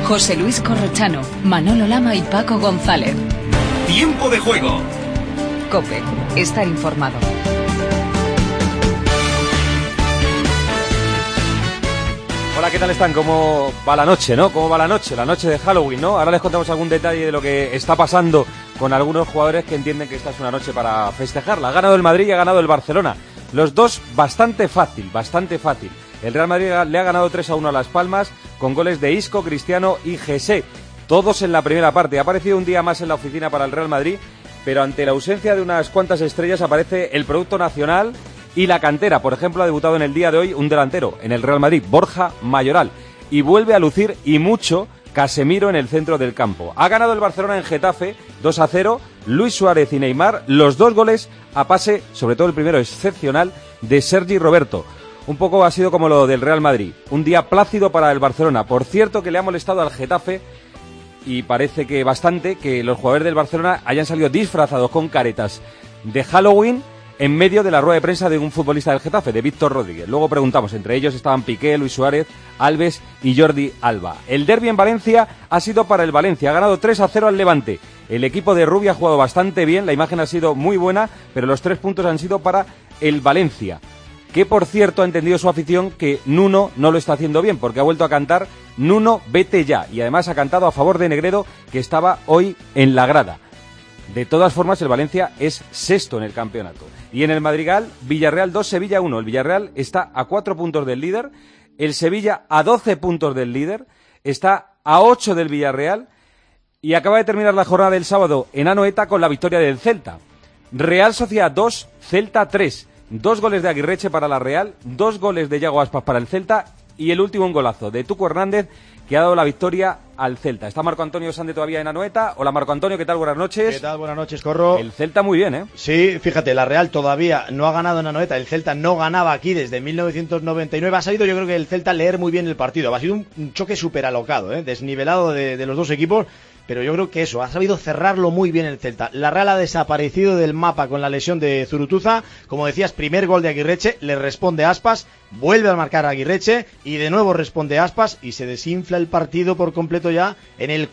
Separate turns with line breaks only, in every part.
José Luis Corrochano, Manolo Lama y Paco González.
Tiempo de juego.
COPE. Estar informado.
Hola, ¿qué tal están? ¿Cómo va la noche, no? ¿Cómo va la noche? La noche de Halloween, ¿no? Ahora les contamos algún detalle de lo que está pasando con algunos jugadores que entienden que esta es una noche para festejarla. Ha ganado el Madrid y ha ganado el Barcelona. Los dos bastante fácil, bastante fácil. El Real Madrid le ha ganado 3-1 a Las Palmas con goles de Isco, Cristiano y Jesse. Todos en la primera parte. Ha aparecido un día más en la oficina para el Real Madrid, pero ante la ausencia de unas cuantas estrellas aparece el producto nacional y la cantera. Por ejemplo, ha debutado en el día de hoy un delantero en el Real Madrid, Borja Mayoral. Y vuelve a lucir y mucho Casemiro en el centro del campo. Ha ganado el Barcelona en Getafe 2-0. Luis Suárez y Neymar, los dos goles a pase, sobre todo el primero excepcional, de Sergi Roberto. Un poco ha sido como lo del Real Madrid. Un día plácido para el Barcelona. Por cierto, que le ha molestado al Getafe, y parece que bastante, que los jugadores del Barcelona hayan salido disfrazados con caretas de Halloween en medio de la rueda de prensa de un futbolista del Getafe, de Víctor Rodríguez. Luego preguntamos, entre ellos estaban Piqué, Luis Suárez, Alves y Jordi Alba. El derbi en Valencia ha sido para el Valencia, ha ganado 3-0 al Levante. El equipo de Rubio ha jugado bastante bien, la imagen ha sido muy buena, pero los 3 puntos han sido para el Valencia, que por cierto ha entendido su afición que Nuno no lo está haciendo bien, porque ha vuelto a cantar Nuno, vete ya, y además ha cantado a favor de Negredo, que estaba hoy en la grada. De todas formas, el Valencia es sexto en el campeonato. Y en el Madrigal, Villarreal 2, Sevilla 1. El Villarreal está a 4 puntos del líder, el Sevilla a 12 puntos del líder, está a 8 del Villarreal, y acaba de terminar la jornada del sábado en Anoeta con la victoria del Celta. Real Sociedad 2, Celta 3. 2 goles de Aguirreche para la Real, 2 goles de Yago Aspas para el Celta y el último un golazo de Tuco Hernández, que ha dado la victoria al Celta. ¿Está Marco Antonio Sande todavía en Anoeta? Hola Marco Antonio, ¿qué tal? Buenas noches.
¿Qué tal? Buenas noches, Corro.
El Celta muy bien, ¿eh?
Sí, fíjate, la Real todavía no ha ganado en Anoeta. El Celta no ganaba aquí desde 1999. Ha sabido, yo creo que el Celta leer muy bien el partido. Ha sido un choque súper alocado, desnivelado de los dos equipos. Pero yo creo que eso, ha sabido cerrarlo muy bien el Celta. La Real ha desaparecido del mapa con la lesión de Zurutuza. Como decías, primer gol de Aguirreche, le responde Aspas, vuelve a marcar Aguirreche y de nuevo responde Aspas y se desinfla el partido por completo ya en el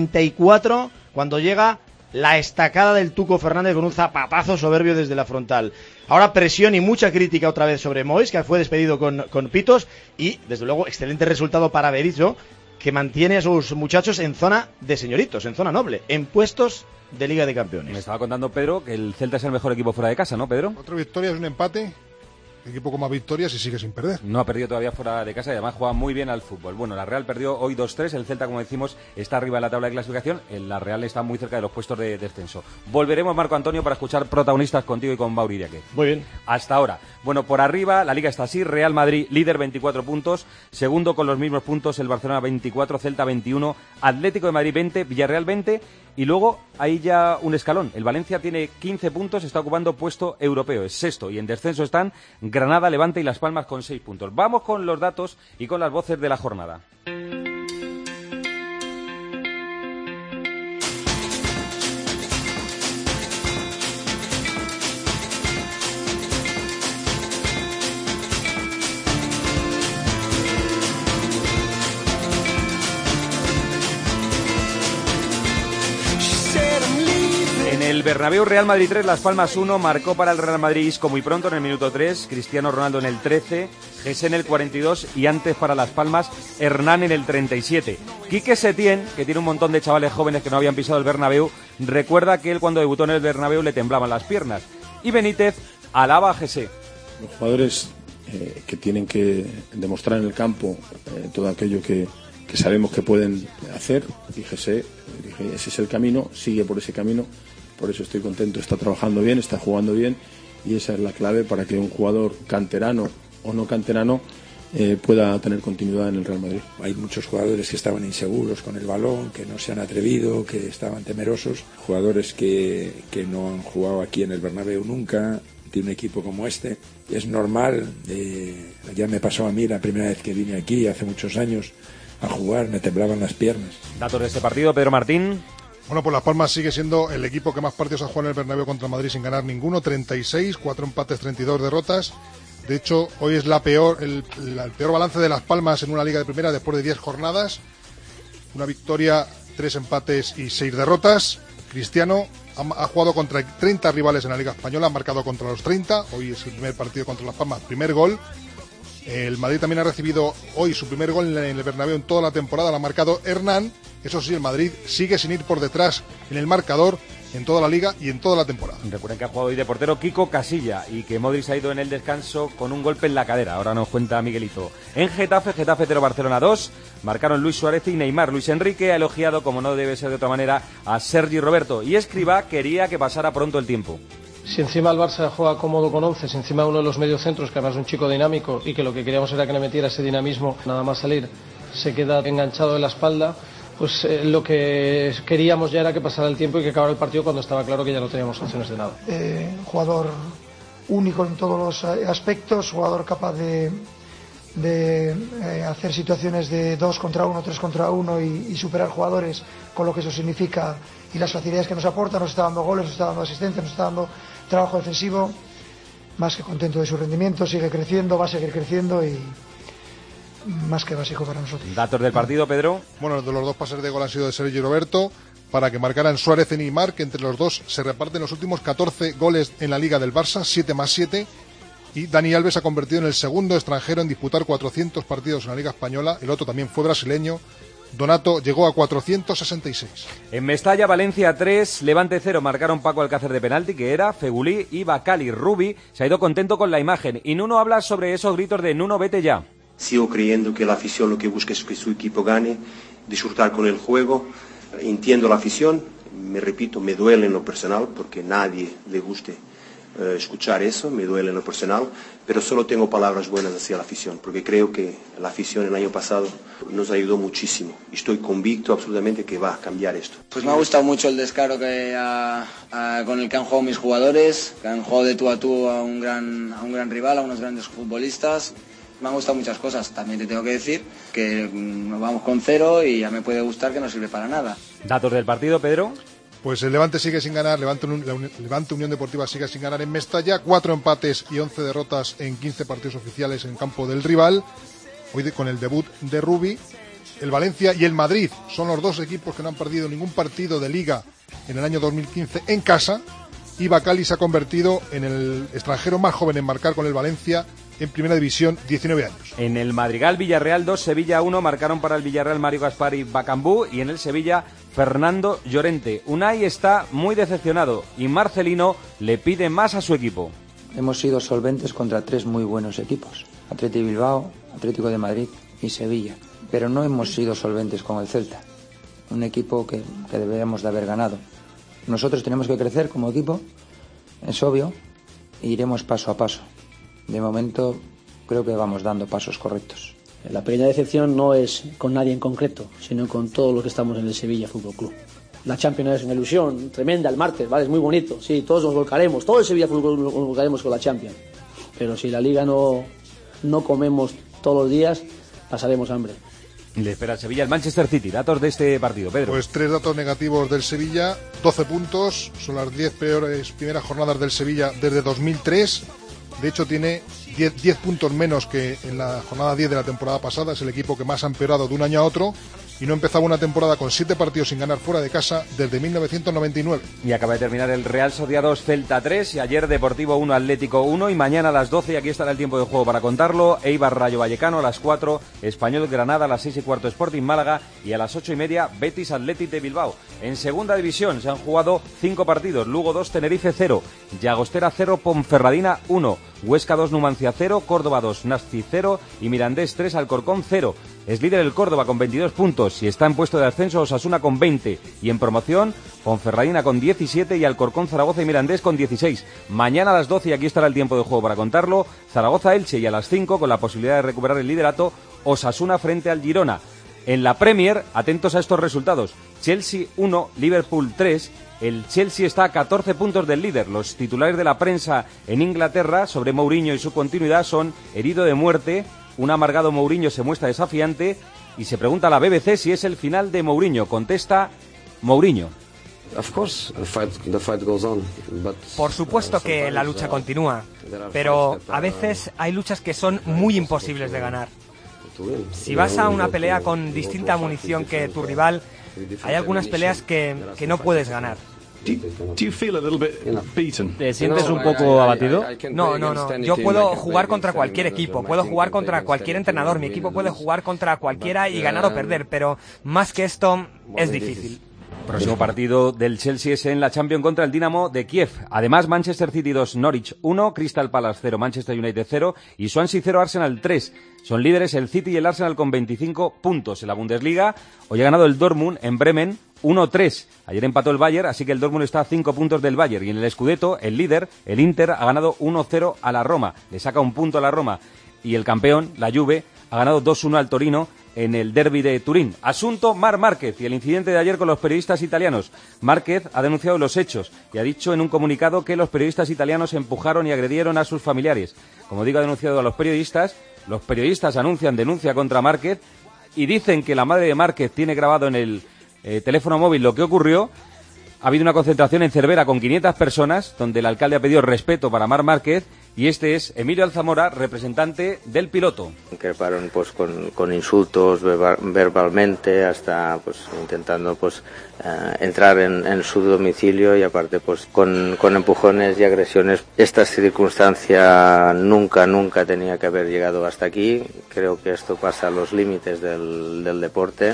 44, cuando llega la estacada del Tuco Fernández con un zapatazo soberbio desde la frontal. Ahora presión y mucha crítica otra vez sobre Mois, que fue despedido con pitos, y desde luego excelente resultado para Berizzo, que mantiene a sus muchachos en zona de señoritos, en zona noble, en puestos de Liga de Campeones.
Me estaba contando Pedro que el Celta es el mejor equipo fuera de casa, ¿no, Pedro?
4 victorias, un empate, equipo con más victorias y sigue sin perder.
No ha perdido todavía fuera de casa y además juega muy bien al fútbol. Bueno, la Real perdió hoy 2-3, el Celta, como decimos, está arriba en la tabla de clasificación, la Real está muy cerca de los puestos de descenso. Volveremos, Marco Antonio, para escuchar protagonistas contigo y con Mauri Diaque.
Muy bien.
Hasta ahora. Bueno, por arriba la Liga está así, Real Madrid líder 24 puntos, segundo con los mismos puntos el Barcelona 24, Celta 21, Atlético de Madrid 20, Villarreal 20 y luego hay ya un escalón. El Valencia tiene 15 puntos, está ocupando puesto europeo, es sexto y en descenso están Granada, Levante y Las Palmas con 6 puntos. Vamos con los datos y con las voces de la jornada. El Bernabéu, Real Madrid 3, Las Palmas 1, marcó para el Real Madrid Isco muy pronto en el minuto 3, Cristiano Ronaldo en el 13, Jesse en el 42 y antes para Las Palmas, Hernán en el 37. Quique Setién, que tiene un montón de chavales jóvenes que no habían pisado el Bernabéu, recuerda que él cuando debutó en el Bernabéu le temblaban las piernas. Y Benítez alaba a Jesse.
Los jugadores que tienen que demostrar en el campo todo aquello que sabemos que pueden hacer, y Jesse, ese es el camino, sigue por ese camino. Por eso estoy contento, está trabajando bien, está jugando bien y esa es la clave para que un jugador canterano o no canterano pueda tener continuidad en el Real Madrid.
Hay muchos jugadores que estaban inseguros con el balón, que no se han atrevido, que estaban temerosos, jugadores que no han jugado aquí en el Bernabéu nunca, de un equipo como este. Es normal, ya me pasó a mí la primera vez que vine aquí hace muchos años a jugar, me temblaban las piernas.
Datos de este partido, Pedro Martín.
Bueno, pues Las Palmas sigue siendo el equipo que más partidos ha jugado en el Bernabéu contra el Madrid sin ganar ninguno, 36, 4 empates, 32 derrotas. De hecho, hoy es el peor balance de Las Palmas en una liga de primera después de 10 jornadas. una victoria, 3 empates y 6 derrotas. Cristiano ha jugado contra 30 rivales en la Liga Española, ha marcado contra los 30, hoy es el primer partido contra Las Palmas, primer gol. El Madrid también ha recibido hoy su primer gol en el Bernabéu en toda la temporada, lo ha marcado Hernán. Eso sí, el Madrid sigue sin ir por detrás en el marcador en toda la Liga y en toda la temporada.
Recuerden que ha jugado hoy de portero Kiko Casilla y que Modric ha ido en el descanso con un golpe en la cadera. Ahora nos cuenta Miguelito. En Getafe 0, Barcelona 2. Marcaron Luis Suárez y Neymar. Luis Enrique ha elogiado, como no debe ser de otra manera, a Sergi Roberto. Y Escribá quería que pasara pronto el tiempo.
Si encima el Barça juega cómodo con 11, si encima uno de los mediocentros, que además es un chico dinámico y que lo que queríamos era que le metiera ese dinamismo, nada más salir, se queda enganchado en la espalda, pues lo que queríamos ya era que pasara el tiempo y que acabara el partido cuando estaba claro que ya no teníamos opciones de nada.
Jugador único en todos los aspectos, jugador capaz de hacer situaciones de 2 contra 1, 3 contra 1 y superar jugadores, con lo que eso significa y las facilidades que nos aporta. Nos está dando goles, nos está dando asistencia, nos está dando trabajo defensivo. Más que contento de su rendimiento, sigue creciendo, va a seguir creciendo y más que básico para nosotros.
Datos del partido, Pedro.
Bueno, de los 2 pases de gol han sido de Sergi Roberto para que marcaran Suárez y Neymar, que entre los dos se reparten los últimos 14 goles en la Liga del Barça, 7 más 7. Y Dani Alves ha convertido en el segundo extranjero en disputar 400 partidos en la Liga Española. El otro también fue brasileño. Donato llegó a 466.
En Mestalla, Valencia 3, Levante 0. Marcaron Paco Alcácer de penalti, que era Fegulí y Bacali. Rubi se ha ido contento con la imagen. Y Nuno habla sobre esos gritos de Nuno, vete ya.
Sigo creyendo que la afición lo que busca es que su equipo gane, disfrutar con el juego. Entiendo la afición, me repito, me duele en lo personal porque nadie le guste escuchar eso, me duele en lo personal, pero solo tengo palabras buenas hacia la afición, porque creo que la afición el año pasado nos ayudó muchísimo y estoy convicto absolutamente que va a cambiar esto.
Pues me ha gustado mucho el descaro con el que han jugado mis jugadores, que han jugado de tú a tú a un gran rival, a unos grandes futbolistas. Me han gustado muchas cosas, también te tengo que decir que nos vamos con 0 y ya me puede gustar que no sirve para nada.
Datos del partido, Pedro.
Pues el Levante sigue sin ganar, Levante Unión Deportiva sigue sin ganar en Mestalla, 4 empates y 11 derrotas en 15 partidos oficiales en campo del rival. Hoy con el debut de Rubi, el Valencia y el Madrid son los 2 equipos que no han perdido ningún partido de Liga en el año 2015 en casa, y Bacali se ha convertido en el extranjero más joven en marcar con el Valencia en Primera División, 19 años.
En el Madrigal, Villarreal 2, Sevilla 1, marcaron para el Villarreal Mario Gaspar y Bacambú, y en el Sevilla, Fernando Llorente. Unai está muy decepcionado y Marcelino le pide más a su equipo.
Hemos sido solventes contra 3 muy buenos equipos, Athletic Bilbao, Atlético de Madrid y Sevilla, pero no hemos sido solventes con el Celta, un equipo que deberíamos de haber ganado. Nosotros tenemos que crecer como equipo, es obvio, e iremos paso a paso. De momento creo que vamos dando pasos correctos.
La pequeña decepción no es con nadie en concreto, sino con todos los que estamos en el Sevilla Fútbol Club. La Champions es una ilusión tremenda el martes, ¿vale? Es muy bonito, sí, todos nos volcaremos, todo el Sevilla Fútbol Club nos volcaremos con la Champions. Pero si la Liga no comemos todos los días, pasaremos hambre.
Le espera el Sevilla el Manchester City. Datos de este partido, Pedro.
Pues 3 datos negativos del Sevilla, 12 puntos, son las 10 peores primeras jornadas del Sevilla desde 2003. De hecho, tiene 10 puntos menos que en la jornada 10 de la temporada pasada. Es el equipo que más ha empeorado de un año a otro y no empezaba una temporada con 7 partidos sin ganar fuera de casa desde 1999.
Y acaba de terminar el Real Sociedad 2, Celta 3, y ayer Deportivo 1, Atlético 1, y mañana a las 12, y aquí estará el tiempo de juego para contarlo, Eibar Rayo Vallecano a las 4, Español Granada a las 6:15 Sporting Málaga, y a las 8:30 Betis Athletic de Bilbao. En segunda división se han jugado 5 partidos, Lugo 2, Tenerife 0, Llagostera 0, Ponferradina 1, Huesca 2, Numancia 0, Córdoba 2, Nastic 0 y Mirandés 3, Alcorcón 0. Es líder el Córdoba con 22 puntos y está en puesto de ascenso Osasuna con 20 y en promoción Ponferradina con 17 y Alcorcón, Zaragoza y Mirandés con 16. Mañana a las 12, y aquí estará el tiempo de juego para contarlo, Zaragoza-Elche, y a las 5, con la posibilidad de recuperar el liderato, Osasuna frente al Girona. En la Premier, atentos a estos resultados: Chelsea 1, Liverpool 3. El Chelsea está a 14 puntos del líder. Los titulares de la prensa en Inglaterra sobre Mourinho y su continuidad son: herido de muerte, un amargado Mourinho se muestra desafiante, y se pregunta a la BBC si es el final de Mourinho. Contesta Mourinho:
por supuesto que la lucha continúa, pero a veces hay luchas que son muy imposibles de ganar. Si vas a una pelea con distinta munición que tu rival, hay algunas peleas que no puedes ganar.
¿Te sientes un poco abatido?
No. Yo puedo jugar contra cualquier equipo, puedo jugar contra cualquier entrenador, mi equipo puede jugar contra cualquiera y ganar o perder, pero más que esto es difícil.
Próximo partido del Chelsea es en la Champions contra el Dinamo de Kiev. Además, Manchester City 2, Norwich 1, Crystal Palace 0, Manchester United 0 y Swansea 0, Arsenal 3. Son líderes el City y el Arsenal con 25 puntos. En la Bundesliga, hoy ha ganado el Dortmund en Bremen 1-3. Ayer empató el Bayern, así que el Dortmund está a 5 puntos del Bayern. Y en el Scudetto, el líder, el Inter, ha ganado 1-0 a la Roma. Le saca un punto a la Roma. Y el campeón, la Juve, ha ganado 2-1 al Torino en el derbi de Turín. Asunto Marc Márquez y el incidente de ayer con los periodistas italianos. Márquez ha denunciado los hechos y ha dicho en un comunicado que los periodistas italianos empujaron y agredieron a sus familiares. Como digo, ha denunciado a los periodistas anuncian denuncia contra Márquez y dicen que la madre de Márquez tiene grabado en el teléfono móvil lo que ocurrió. Ha habido una concentración en Cervera con 500 personas, donde el alcalde ha pedido respeto para Marc Márquez, y este es Emilio Alzamora, representante del piloto.
Que pararon pues con insultos verbalmente, hasta pues intentando pues entrar en su domicilio, y aparte pues con empujones y agresiones. Esta circunstancia nunca tenía que haber llegado hasta aquí. Creo que esto pasa a los límites del deporte.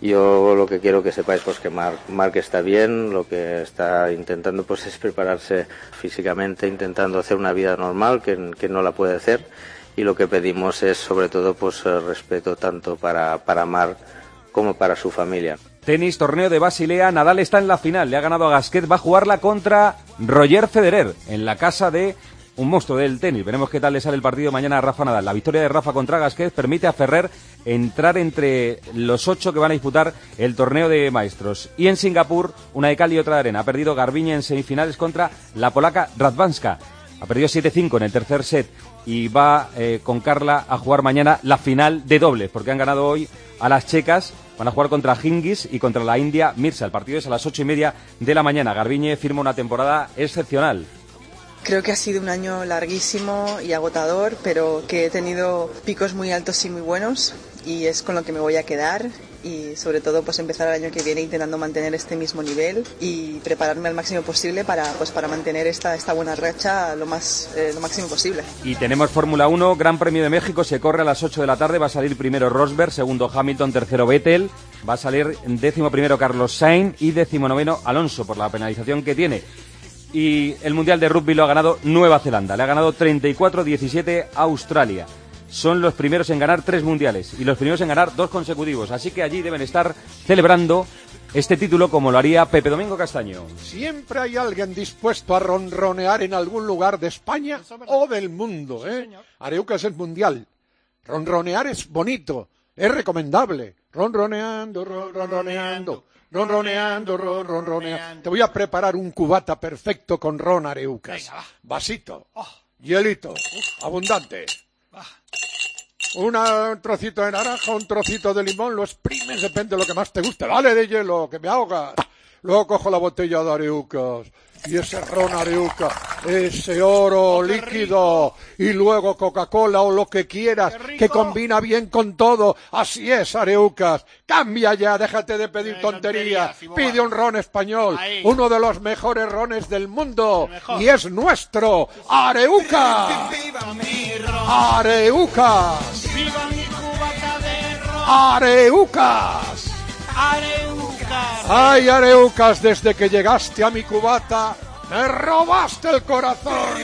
Yo lo que quiero que sepáis pues que Marc está bien, lo que está intentando pues es prepararse físicamente, intentando hacer una vida normal que no la puede hacer, y lo que pedimos es sobre todo pues respeto tanto para Marc como para su familia.
Tenis, torneo de Basilea, Nadal está en la final, le ha ganado a Gasquet, va a jugarla contra Roger Federer en la casa de un monstruo del tenis. Veremos qué tal le sale el partido mañana a Rafa Nadal. La victoria de Rafa contra Gasquet permite a Ferrer entrar entre los 8 que van a disputar el torneo de maestros. Y en Singapur, una de cal y otra de arena. Ha perdido Garbiñe en semifinales contra la polaca Radwanska. Ha perdido 7-5 en el tercer set y va con Carla a jugar mañana la final de dobles, porque han ganado hoy a las checas. Van a jugar contra Hingis y contra la India Mirza. El partido es a las 8:30 de la mañana. Garbiñe firma una temporada excepcional.
Creo que ha sido un año larguísimo y agotador, pero que he tenido picos muy altos y muy buenos, y es con lo que me voy a quedar, y sobre todo pues empezar el año que viene intentando mantener este mismo nivel y prepararme al máximo posible para mantener esta buena racha lo máximo posible.
Y tenemos Fórmula 1, Gran Premio de México, se corre a las 8 de la tarde, va a salir primero Rosberg, segundo Hamilton, tercero Vettel, va a salir 11º Carlos Sainz y 19º Alonso por la penalización que tiene. Y el Mundial de Rugby lo ha ganado Nueva Zelanda, le ha ganado 34-17 a Australia. Son los primeros en ganar 3 mundiales y los primeros en ganar 2 consecutivos, así que allí deben estar celebrando este título como lo haría Pepe Domingo Castaño.
Siempre hay alguien dispuesto a ronronear en algún lugar de España o del mundo, ¿eh? Areuca es el mundial. Ronronear es bonito, es recomendable. Ronroneando. Te voy a preparar un cubata perfecto con ron, Areucas. Vasito, hielito, abundante. Un trocito de naranja, un trocito de limón, lo exprimes, depende de lo que más te guste. Dale de hielo, que me ahoga. Luego cojo la botella de Areucas y ese ron Areuca, ese oro líquido, y luego Coca-Cola o lo que quieras, que combina bien con todo. Así es, Areucas. Cambia ya, déjate de pedir tonterías. Pide un ron español, uno de los mejores rones del mundo, y es nuestro. Areucas. Areucas. Areucas. Ay, Areucas, desde que llegaste a mi cubata, me robaste el corazón.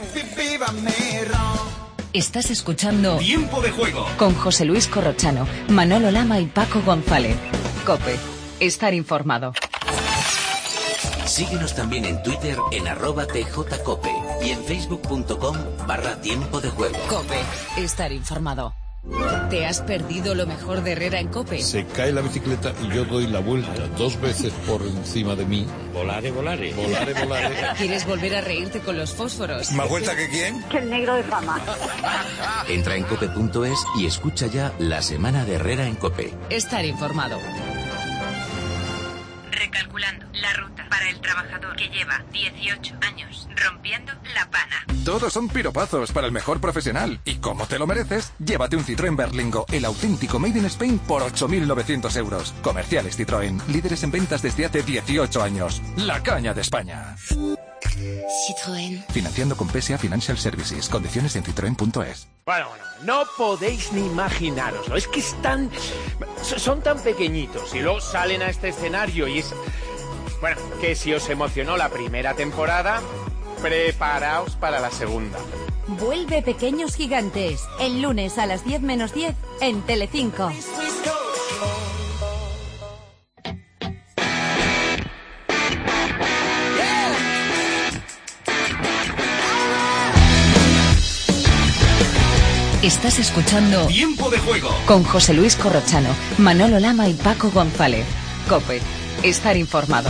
Estás escuchando
Tiempo de Juego
con José Luis Corrochano, Manolo Lama y Paco González. COPE. Estar informado.
Síguenos también en Twitter en @tjcope y en facebook.com/Tiempo de Juego.
COPE. Estar informado. ¿Te has perdido lo mejor de Herrera en COPE?
Se cae la bicicleta y yo doy la vuelta 2 veces por encima de mí.
Volare.
¿Quieres volver a reírte con los fósforos?
¿Más vuelta que quién?
Que el negro de fama.
Entra en cope.es y escucha ya la semana de Herrera en COPE.
Estar informado.
Recalculando la ruta.
para el trabajador que lleva 18 años rompiendo la pana.
Todos son piropazos para el mejor profesional. Y como te lo mereces, llévate un Citroën Berlingo, el auténtico Made in Spain, por 8.900 euros. Comerciales Citroën, líderes en ventas desde hace 18 años. La caña de España.
Citroën.
Financiando con PSA Financial Services. Condiciones en citroen.es.
Bueno, no podéis ni imaginaroslo. Es que son tan pequeñitos y luego salen a este escenario y es... Bueno, que si os emocionó la primera temporada, preparaos para la segunda.
Vuelve Pequeños Gigantes, el lunes a las 10 menos 10 en Telecinco.
Estás escuchando
Tiempo de Juego
con José Luis Corrochano, Manolo Lama y Paco González. COPE. Estar informado.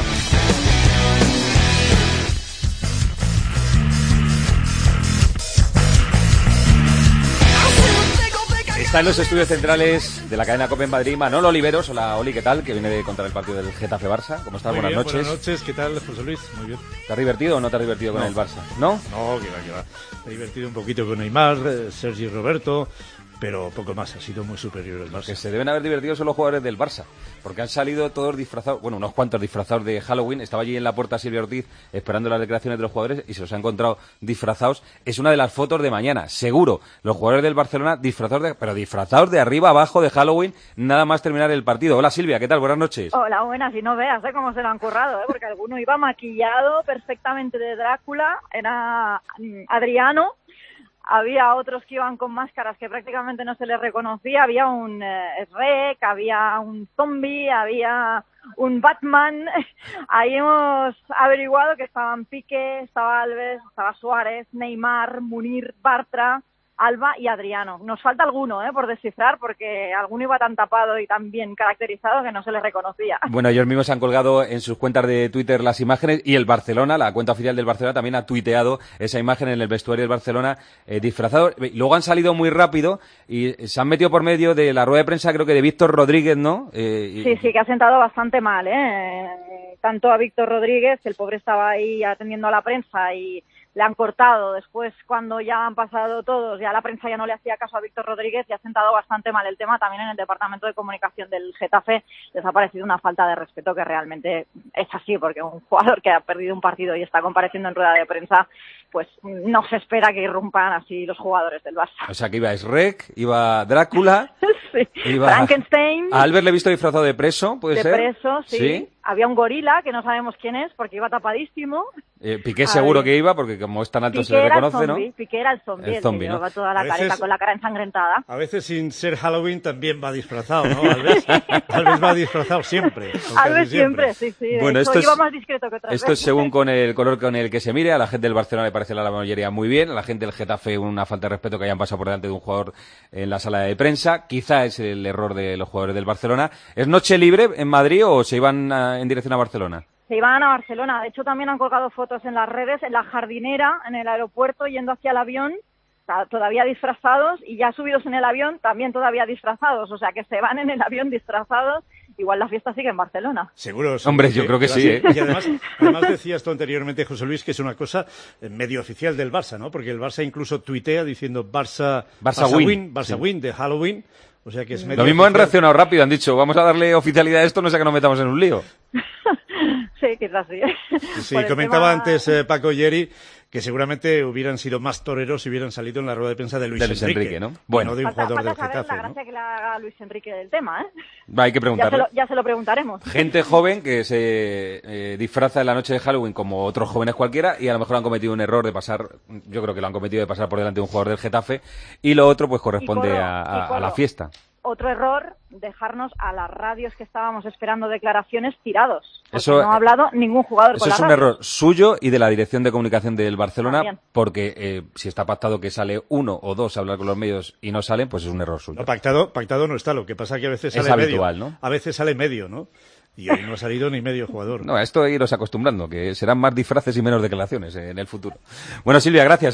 Está en los estudios centrales de la cadena COPE en Madrid Manolo Oliveros. Hola, Oli, ¿qué tal? Que viene de contra el partido del Getafe-Barça. ¿Cómo estás? Buenas noches.
Buenas noches, ¿qué tal, José Luis? Muy bien.
¿Te has divertido o no te has divertido con el Barça? ¿No?
No, que va. Me he divertido un poquito con Neymar, Sergi Roberto, pero poco más, ha sido muy superior el Barça.
Que se deben haber divertido son los jugadores del Barça, porque han salido todos disfrazados, bueno, unos cuantos disfrazados de Halloween. Estaba allí en la puerta Silvia Ortiz esperando las declaraciones de los jugadores y se los ha encontrado disfrazados. Es una de las fotos de mañana, seguro. Los jugadores del Barcelona disfrazados de arriba abajo de Halloween, nada más terminar el partido. Hola Silvia, ¿qué tal? Buenas noches.
Hola, buenas, y no veas cómo se lo han currado, porque alguno iba maquillado perfectamente de Drácula, era Adriano. Había otros que iban con máscaras que prácticamente no se les reconocía. Había un Shrek, había un zombie, había un Batman. Ahí hemos averiguado que estaban Piqué, estaba Alves, estaba Suárez, Neymar, Munir, Bartra, Alba y Adriano. Nos falta alguno por descifrar, porque alguno iba tan tapado y tan bien caracterizado que no se les reconocía.
Bueno, ellos mismos han colgado en sus cuentas de Twitter las imágenes, y el Barcelona, la cuenta oficial del Barcelona, también ha tuiteado esa imagen en el vestuario del Barcelona disfrazado. Luego han salido muy rápido y se han metido por medio de la rueda de prensa, creo que de Víctor Rodríguez, ¿no?
Sí, que ha sentado bastante mal, tanto a Víctor Rodríguez, que el pobre estaba ahí atendiendo a la prensa y le han cortado. Después, cuando ya han pasado todos, ya la prensa ya no le hacía caso a Víctor Rodríguez y ha sentado bastante mal el tema. También en el departamento de comunicación del Getafe les ha parecido una falta de respeto, que realmente es así, porque un jugador que ha perdido un partido y está compareciendo en rueda de prensa, pues no se espera que irrumpan así los jugadores del Barça.
O sea, que iba Shrek, iba Drácula,
sí.
Iba
Frankenstein.
A Albert le he visto disfrazado de preso, ¿puede ser?
De preso, sí. Había un gorila, que no sabemos quién es, porque iba tapadísimo.
Piqué seguro que iba, porque como es tan alto se le reconoce, ¿no?
Piqué era el zombie,
el zombie,
que
¿no?
lleva toda la careta con la cara ensangrentada.
A veces, sin ser Halloween, también va disfrazado, ¿no? Alves va disfrazado siempre.
Alves siempre, sí.
Bueno,
esto iba más discreto que otras
esto
veces.
Es según con el color con el que se mire. A la gente del Barcelona le parece la mayoría muy bien. A la gente del Getafe una falta de respeto que hayan pasado por delante de un jugador en la sala de prensa. Quizá es el error de los jugadores del Barcelona. ¿Es noche libre en Madrid o se iban en dirección a Barcelona?
Se iban a Barcelona. De hecho, también han colgado fotos en las redes, en la jardinera, en el aeropuerto, yendo hacia el avión, todavía disfrazados, y ya subidos en el avión, también todavía disfrazados. O sea, que se van en el avión disfrazados. Igual la fiesta sigue en Barcelona.
Seguro.
Hombre, yo creo que sí.
Y además decías tú anteriormente, José Luis, que es una cosa medio oficial del Barça, ¿no? Porque el Barça incluso tuitea diciendo Barça win de Halloween. O sea que es medio
Lo mismo
oficial.
han reaccionado rápido, han dicho, vamos a darle oficialidad a esto, no sea que nos metamos en un lío.
Sí, quizás sí.
Sí, comentaba antes Paco Yeri que seguramente hubieran sido más toreros si hubieran salido en la rueda de prensa de Luis Enrique,
¿no?
Bueno, de un jugador del
Getafe,
Getafe,
la gracia que le haga a Luis Enrique del tema,
Hay que preguntarle.
Ya se lo preguntaremos.
Gente joven que se disfraza en la noche de Halloween como otros jóvenes cualquiera, y a lo mejor han cometido un error de pasar, yo creo que lo han cometido, de pasar por delante de un jugador del Getafe, y lo otro pues corresponde a la fiesta.
Otro error, dejarnos a las radios que estábamos esperando declaraciones tirados.
Eso,
no ha hablado ningún jugador con la radio.
Eso es un error suyo y de la dirección de comunicación del Barcelona,
También.
porque si está pactado que sale uno o dos a hablar con los medios y no salen, pues es un error suyo.
No, pactado no está, lo que pasa que a veces
es
sale
habitual,
medio.
¿no?
A veces sale medio, ¿no? Y hoy no ha salido ni medio jugador.
No, a esto iros acostumbrando, que serán más disfraces y menos declaraciones en el futuro. Bueno, Silvia, gracias,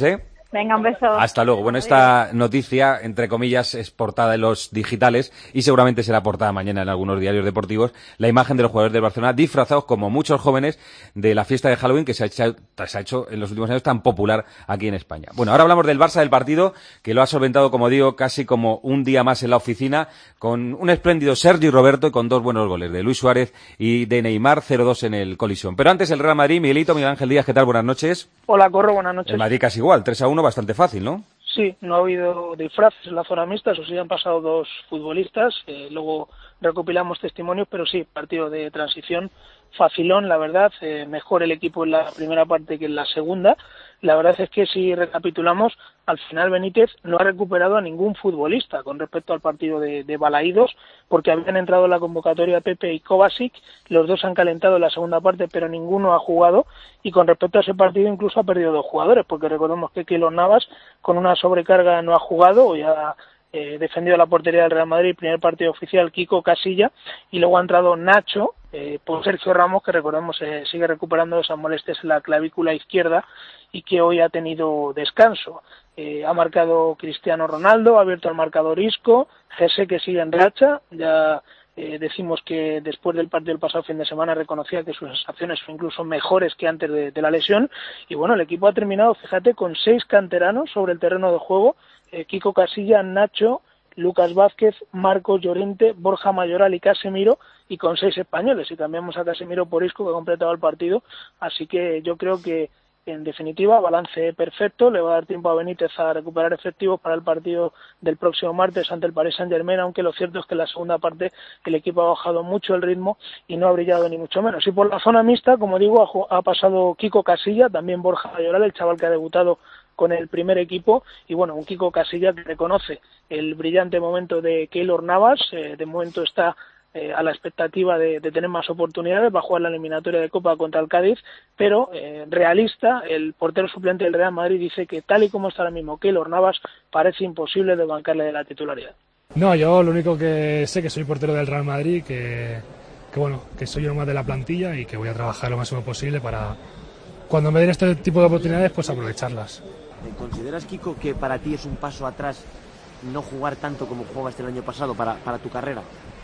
Venga, un beso.
Hasta luego. Bueno, esta noticia, entre comillas, es portada en los digitales y seguramente será portada mañana en algunos diarios deportivos. La imagen de los jugadores del Barcelona disfrazados, como muchos jóvenes, de la fiesta de Halloween que se ha hecho en los últimos años tan popular aquí en España. Bueno, ahora hablamos del Barça, del partido, que lo ha solventado, como digo, casi como un día más en la oficina, con un espléndido Sergi Roberto y con 2 buenos goles de Luis Suárez y de Neymar, 0-2 en el Colisión. Pero antes el Real Madrid, Miguel Ángel Díaz, ¿qué tal? Buenas noches.
Hola, Corro, buenas noches.
El Madrid casi igual, 3-1, bastante fácil, ¿no?
Sí, no ha habido disfraces en la zona mixta, eso sí han pasado 2 futbolistas, luego recopilamos testimonios, pero sí, partido de transición facilón, la verdad, mejor el equipo en la primera parte que en la segunda. La verdad es que si recapitulamos, al final Benítez no ha recuperado a ningún futbolista con respecto al partido de Balaídos, porque habían entrado en la convocatoria Pepe y Kovacic, los 2 han calentado en la segunda parte, pero ninguno ha jugado, y con respecto a ese partido incluso ha perdido 2 jugadores, porque recordemos que Keylor Navas con una sobrecarga no ha jugado, o ya defendido la portería del Real Madrid, primer partido oficial Kiko Casilla, y luego ha entrado Nacho por Sergio Ramos, que recordemos sigue recuperando esas molestias en la clavícula izquierda y que hoy ha tenido descanso. Ha marcado Cristiano Ronaldo, ha abierto el marcador Isco, Jesse, que sigue en racha, ya decimos que después del partido del pasado fin de semana reconocía que sus sensaciones son incluso mejores que antes de la lesión, y bueno, el equipo ha terminado, fíjate, con 6 canteranos sobre el terreno de juego, Kiko Casilla, Nacho, Lucas Vázquez, Marcos Llorente, Borja Mayoral y Casemiro, y con 6 españoles, y cambiamos a Casemiro por Isco, que ha completado el partido, así que yo creo que en definitiva, balance perfecto, le va a dar tiempo a Benítez a recuperar efectivos para el partido del próximo martes ante el Paris Saint-Germain, aunque lo cierto es que en la segunda parte el equipo ha bajado mucho el ritmo y no ha brillado ni mucho menos. Y por la zona mixta, como digo, ha pasado Kiko Casilla, también Borja Mayoral, el chaval que ha debutado con el primer equipo, y bueno, un Kiko Casilla que reconoce el brillante momento de Keylor Navas, de momento está a la expectativa de tener más oportunidades, va a jugar la eliminatoria de Copa contra el Cádiz, pero realista, el portero suplente del Real Madrid dice que tal y como está ahora mismo Keylor Navas, parece imposible desbancarle de la titularidad.
No, yo lo único que sé que soy portero del Real Madrid, que bueno, que soy uno más de la plantilla y que voy a trabajar lo máximo posible para cuando me den este tipo de oportunidades, pues aprovecharlas.
¿Consideras, Kiko, que para ti es un paso atrás no jugar tanto como jugaste el año pasado para tu carrera?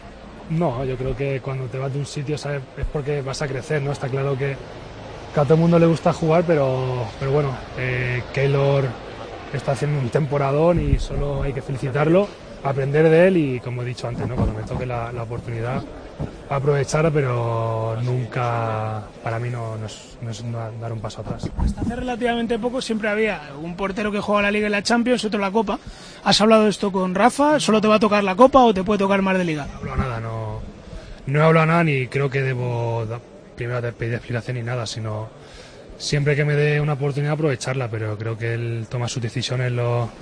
No, yo creo que cuando te vas de un sitio, ¿sabes?, es porque vas a crecer, ¿no? Está claro que a todo el mundo le gusta jugar, pero bueno, Keylor está haciendo un temporadón y solo hay que felicitarlo, aprender de él y, como he dicho antes, ¿no?, cuando me toque la oportunidad, aprovecharla, pero nunca, para mí no es dar un paso atrás.
Hasta hace relativamente poco siempre había un portero que juega la Liga y la Champions, otro la Copa. ¿Has hablado de esto con Rafa? ¿Solo te va a tocar la Copa o te puede tocar más de Liga?
No he hablado nada, no he hablado nada, ni creo que debo primero pedir explicación ni nada, sino siempre que me dé una oportunidad aprovecharla, pero creo que él toma sus decisiones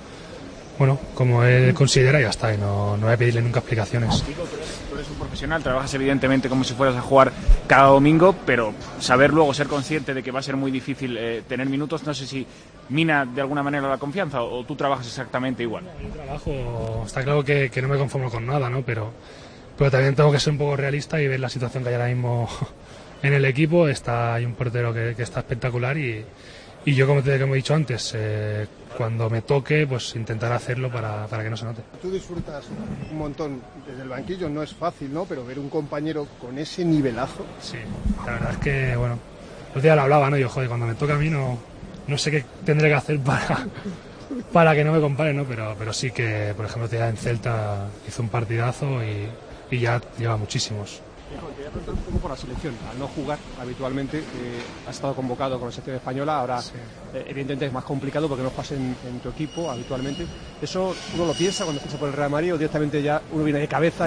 como él considera y ya está, y no voy a pedirle nunca explicaciones.
Tú eres un profesional, trabajas evidentemente como si fueras a jugar cada domingo, pero saber luego, ser consciente de que va a ser muy difícil tener minutos, no sé si mina de alguna manera la confianza o tú trabajas exactamente igual.
Yo trabajo, está claro que no me conformo con nada, ¿no? Pero también tengo que ser un poco realista y ver la situación que hay ahora mismo en el equipo. Hay un portero que está espectacular y yo, como he dicho antes, cuando me toque, pues intentar hacerlo para que no se note.
Tú disfrutas un montón desde el banquillo, no es fácil, ¿no? Pero ver un compañero con ese nivelazo.
Sí, la verdad es que, bueno, los días lo hablaba, ¿no? Yo, joder, cuando me toca a mí no sé qué tendré que hacer para que no me compare, ¿no? Pero sí que, por ejemplo, en Celta hizo un partidazo y ya lleva muchísimos.
Te voy a preguntar un poco por la selección. Al no jugar habitualmente, has estado convocado con la selección española, ahora sí. Evidentemente es más complicado porque no juegas en tu equipo habitualmente. ¿Eso uno lo piensa cuando ficha por el Real Madrid o directamente ya uno viene de cabeza?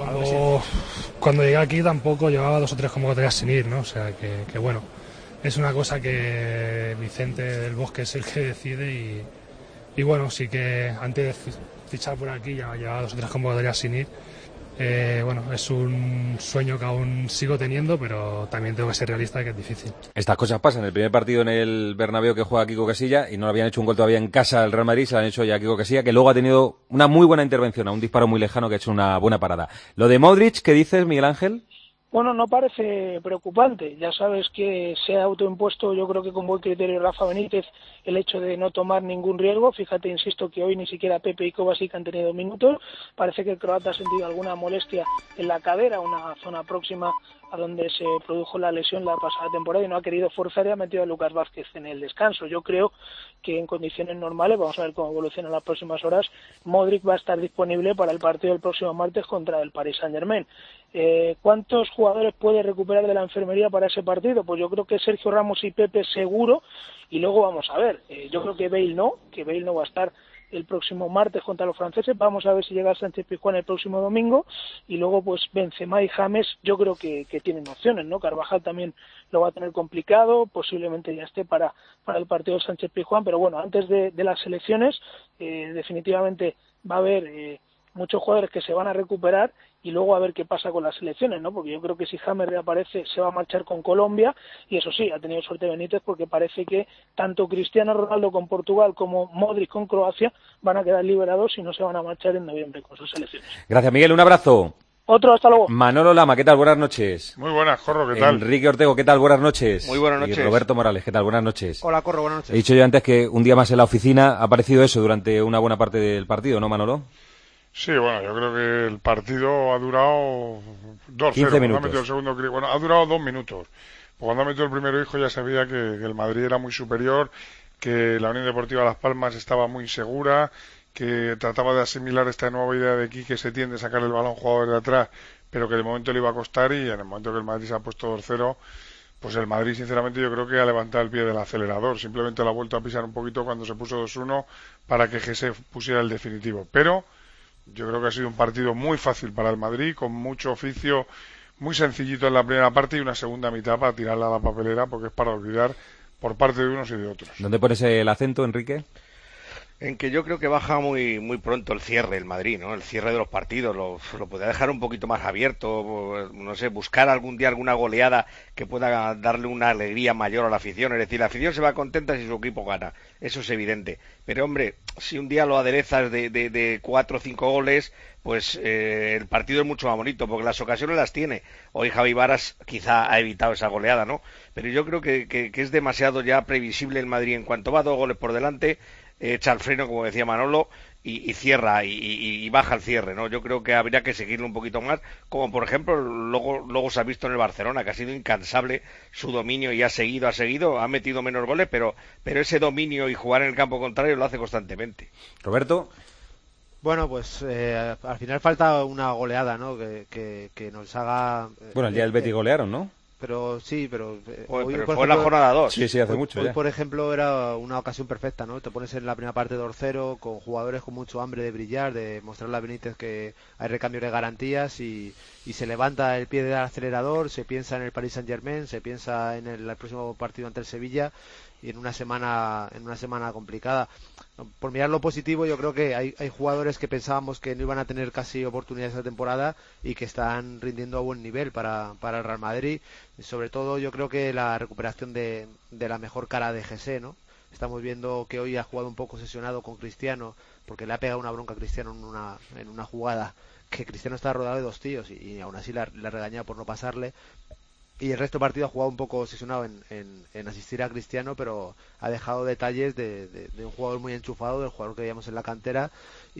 Cuando llegué aquí tampoco llevaba 2 o 3 convocatorias sin ir, ¿no? O sea que bueno, es una cosa que Vicente del Bosque es el que decide y bueno, sí que antes de fichar por aquí ya llevaba 2 o 3 convocatorias sin ir. Bueno, es un sueño que aún sigo teniendo, pero también tengo que ser realista de que es difícil.
Estas cosas pasan. El primer partido en el Bernabéu que juega Kiko Casilla, y no le habían hecho un gol todavía en casa al Real Madrid, se lo han hecho ya a Kiko Casilla, que luego ha tenido una muy buena intervención, a un disparo muy lejano que ha hecho una buena parada. Lo de Modric, ¿qué dices, Miguel Ángel?
Bueno, no parece preocupante. Ya sabes que se ha autoimpuesto, yo creo que con buen criterio, Rafa Benítez, el hecho de no tomar ningún riesgo. Fíjate, insisto, que hoy ni siquiera Pepe y Kovacic han tenido minutos. Parece que el croata ha sentido alguna molestia en la cadera, una zona próxima a donde se produjo la lesión la pasada temporada, y no ha querido forzar y ha metido a Lucas Vázquez en el descanso. Yo creo que en condiciones normales, vamos a ver cómo evoluciona en las próximas horas, Modric va a estar disponible para el partido del próximo martes contra el Paris Saint-Germain. ¿Cuántos jugadores puede recuperar de la enfermería para ese partido? Pues yo creo que Sergio Ramos y Pepe seguro, y luego vamos a ver, yo creo que Bale no va a estar el próximo martes contra los franceses. Vamos a ver si llega Sánchez-Pizjuán el próximo domingo, y luego pues Benzema y James yo creo que tienen opciones, ¿no? Carvajal también lo va a tener complicado, posiblemente ya esté para el partido de Sánchez-Pizjuán, pero bueno, antes de las elecciones definitivamente va a haber muchos jugadores que se van a recuperar, y luego a ver qué pasa con las selecciones, ¿no? Porque yo creo que si James reaparece se va a marchar con Colombia, y eso sí, ha tenido suerte Benítez, porque parece que tanto Cristiano Ronaldo con Portugal como Modric con Croacia van a quedar liberados y no se van a marchar en noviembre con sus selecciones.
Gracias, Miguel, un abrazo.
Otro, hasta luego.
Manolo Lama, ¿qué tal? Buenas noches.
Muy buenas, Corro, ¿qué tal?
Enrique Ortego, ¿qué tal? Buenas noches.
Muy buenas noches.
Y Roberto Morales, ¿qué tal? Buenas noches.
Hola, Corro, buenas noches.
He dicho yo antes que un día más en la oficina. Ha parecido eso durante una buena parte del partido, ¿no, Manolo?
Sí, bueno, yo creo que el partido ha durado 2-0.
15 minutos.
Ha metido el segundo, bueno, ha durado 2 minutos. Cuando ha metido el primero hijo ya sabía que el Madrid era muy superior, que la Unión Deportiva Las Palmas estaba muy segura, que trataba de asimilar esta nueva idea de Quique Setién de sacar el balón jugador de atrás, pero que de momento le iba a costar, y en el momento que el Madrid se ha puesto 2-0, pues el Madrid sinceramente yo creo que ha levantado el pie del acelerador, simplemente lo ha vuelto a pisar un poquito cuando se puso 2-1 para que Gese pusiera el definitivo, pero yo creo que ha sido un partido muy fácil para el Madrid, con mucho oficio, muy sencillito en la primera parte, y una segunda mitad para tirarla a la papelera, porque es para olvidar por parte de unos y de otros.
¿Dónde pones el acento, Enrique?
En que yo creo que baja muy pronto el cierre el Madrid, ¿no? El cierre de los partidos, lo podría dejar un poquito más abierto, no sé, buscar algún día alguna goleada que pueda darle una alegría mayor a la afición. Es decir, la afición se va contenta si su equipo gana, eso es evidente. Pero hombre, si un día lo aderezas de 4 o 5 goles, pues el partido es mucho más bonito, porque las ocasiones las tiene. Hoy Javi Varas quizá ha evitado esa goleada, ¿no? Pero yo creo que es demasiado ya previsible el Madrid. En cuanto va 2 goles por delante, echa el freno, como decía Manolo, y cierra, y baja el cierre, ¿no? Yo creo que habría que seguirlo un poquito más, como por ejemplo luego se ha visto en el Barcelona, que ha sido incansable su dominio, y ha seguido, ha metido menos goles, pero ese dominio y jugar en el campo contrario lo hace constantemente.
Roberto.
Bueno, pues al final falta una goleada, ¿no? Que nos haga...
Bueno, el día del Betis golearon, ¿no?
Pero sí, pero
hoy,
pero
fue ejemplo, la jornada 2.
Sí, hace mucho
hoy,
ya.
Por ejemplo, era una ocasión perfecta, ¿no? Te pones en la primera parte 2-0 con jugadores con mucho hambre de brillar, de mostrarle a Benítez que hay recambios de garantías, y se levanta el pie del acelerador, se piensa en el Paris Saint-Germain, se piensa en el próximo partido ante el Sevilla, y en una semana complicada. Por mirar lo positivo, yo creo que hay jugadores que pensábamos que no iban a tener casi oportunidades esta temporada y que están rindiendo a buen nivel para el Real Madrid. Sobre todo yo creo que la recuperación de la mejor cara de Gese, ¿no? Estamos viendo que hoy ha jugado un poco obsesionado con Cristiano, porque le ha pegado una bronca a Cristiano en una jugada que Cristiano está rodeado de 2 tíos, y aún así le ha regañado por no pasarle. Y el resto del partido ha jugado un poco obsesionado en asistir a Cristiano, pero ha dejado detalles de un jugador muy enchufado, del jugador que veíamos en la cantera,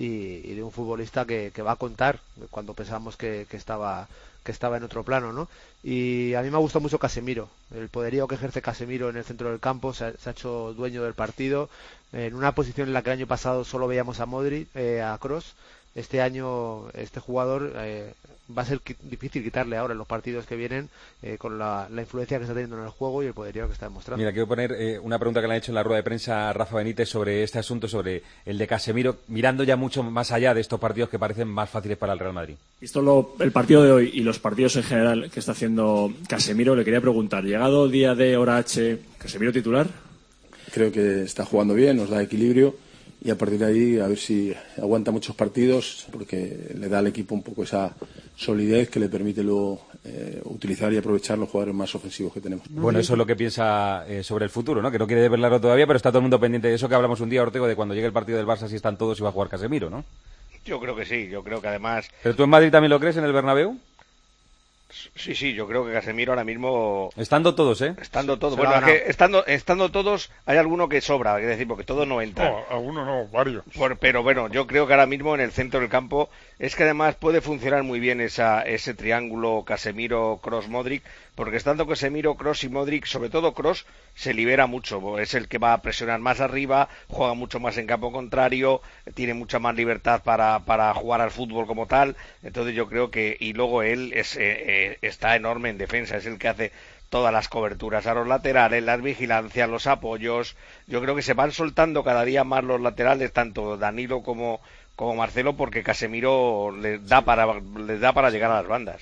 y de un futbolista que va a contar cuando pensábamos que estaba en otro plano, ¿no? Y a mí me ha gustado mucho Casemiro, el poderío que ejerce Casemiro en el centro del campo. Se ha hecho dueño del partido, en una posición en la que el año pasado solo veíamos a Modric, a Kroos. Este año este jugador va a ser difícil quitarle ahora en los partidos que vienen, con la influencia que está teniendo en el juego y el poderío que está demostrando.
Mira, quiero poner una pregunta que le han hecho en la rueda de prensa a Rafa Benítez sobre este asunto, sobre el de Casemiro, mirando ya mucho más allá de estos partidos que parecen más fáciles para el Real Madrid.
Visto el partido de hoy y los partidos en general que está haciendo Casemiro, le quería preguntar, llegado el día de hora H, ¿Casemiro titular?
Creo que está jugando bien, nos da equilibrio, y a partir de ahí a ver si aguanta muchos partidos, porque le da al equipo un poco esa solidez que le permite luego utilizar y aprovechar los jugadores más ofensivos que tenemos.
Bueno, eso es lo que piensa sobre el futuro, ¿no? Que no quiere desvelarlo todavía, pero está todo el mundo pendiente de eso que hablamos un día, Ortego, de cuando llegue el partido del Barça, si están todos y va a jugar Casemiro, ¿no?
Yo creo que sí, yo creo que además...
¿Pero tú en Madrid también lo crees, en el Bernabéu?
Sí, yo creo que Casemiro ahora mismo...
Estando todos,
Estando todos. Bueno, es que estando todos, hay alguno que sobra, es decir, porque todos no entran.
No, algunos no, varios.
Pero bueno, yo creo que ahora mismo en el centro del campo es que además puede funcionar muy bien ese triángulo Casemiro, Kroos, Modric, porque estando Casemiro, Kroos y Modric, sobre todo Kroos, se libera mucho. Es el que va a presionar más arriba, juega mucho más en campo contrario, tiene mucha más libertad para jugar al fútbol como tal. Entonces yo creo que... Y luego él está enorme en defensa, es el que hace todas las coberturas a los laterales, las vigilancias, los apoyos. Yo creo que se van soltando cada día más los laterales, tanto Danilo como Marcelo, porque Casemiro les da para llegar a las bandas.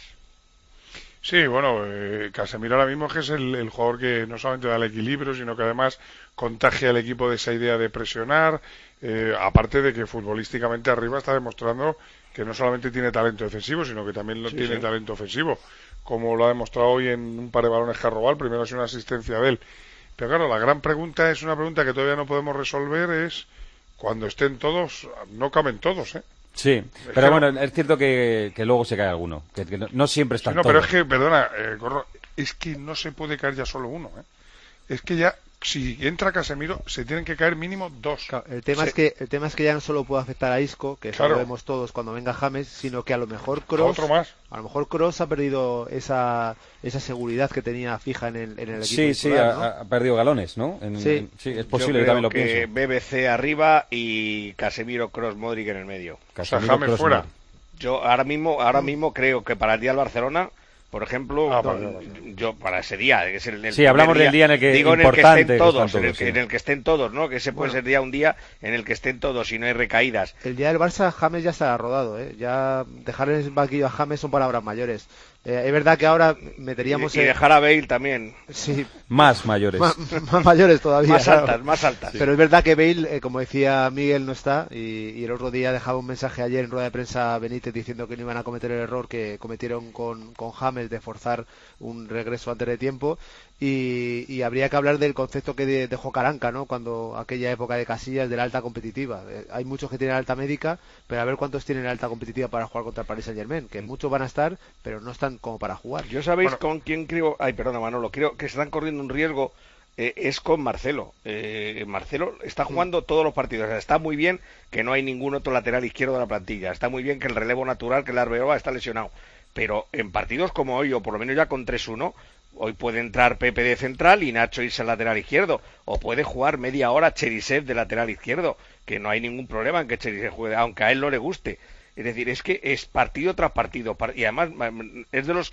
Sí, bueno, Casemiro ahora mismo es el jugador que no solamente da el equilibrio, sino que además contagia al equipo de esa idea de presionar, aparte de que futbolísticamente arriba está demostrando que no solamente tiene talento defensivo, sino que también tiene talento ofensivo, como lo ha demostrado hoy en un par de balones que ha robado. Primero ha sido una asistencia de él. Pero claro, la gran pregunta es una pregunta que todavía no podemos resolver, es cuando estén todos, no caben todos,
Sí, pero bueno, es cierto que luego se cae alguno, que no siempre están todos.
Pero es que, perdona, Corro, es que no se puede caer ya solo uno, Es que ya, si entra Casemiro, se tienen que caer mínimo dos.
Claro, el tema es que ya no solo puede afectar a Isco, que eso lo vemos todos cuando venga James, sino que a lo mejor Kroos ha perdido esa seguridad que tenía fija en el equipo.
Sí, titular, ¿no? Ha perdido galones, ¿no? Sí, es posible, yo también lo pienso.
BBC arriba y Casemiro, Kroos, Modric en el medio.
Casemiro, James fuera.
Yo ahora mismo creo que para el día del Barcelona, por ejemplo, yo para ese día, que es el
hablamos del día en el que
digo, importante, en el que estén todos, ¿no? Que ese puede ser un día en el que estén todos y no hay recaídas.
El día del Barça, James ya estará rodado, Ya dejar en el banquillo a James son palabras mayores. Es verdad que ahora meteríamos...
Y dejar a Bale también.
Sí.
Más mayores.
Más mayores todavía.
Más altas.
Sí. Pero es verdad que Bale, como decía Miguel, no está. Y el otro día dejaba un mensaje ayer en rueda de prensa Benítez diciendo que no iban a cometer el error que cometieron con James de forzar un regreso antes de tiempo. Y habría que hablar del concepto que dejó Caranca, ¿no? Cuando aquella época de Casillas, de la alta competitiva. Hay muchos que tienen alta médica, pero a ver cuántos tienen alta competitiva para jugar contra el Paris Saint-Germain, que muchos van a estar, pero no están como para jugar.
¿Yo sabéis con quién creo? Ay, perdona, Manolo, creo que se están corriendo un riesgo. Es con Marcelo. Marcelo está jugando todos los partidos. O sea, está muy bien que no hay ningún otro lateral izquierdo de la plantilla. Está muy bien que el relevo natural, que el Arbeloa está lesionado. Pero en partidos como hoy, o por lo menos ya con 3-1, hoy puede entrar Pepe de central y Nacho irse al lateral izquierdo. O puede jugar media hora Cherisev de lateral izquierdo, que no hay ningún problema en que Cherisev juegue, aunque a él no le guste. Es decir, es que es partido tras partido, y además es de los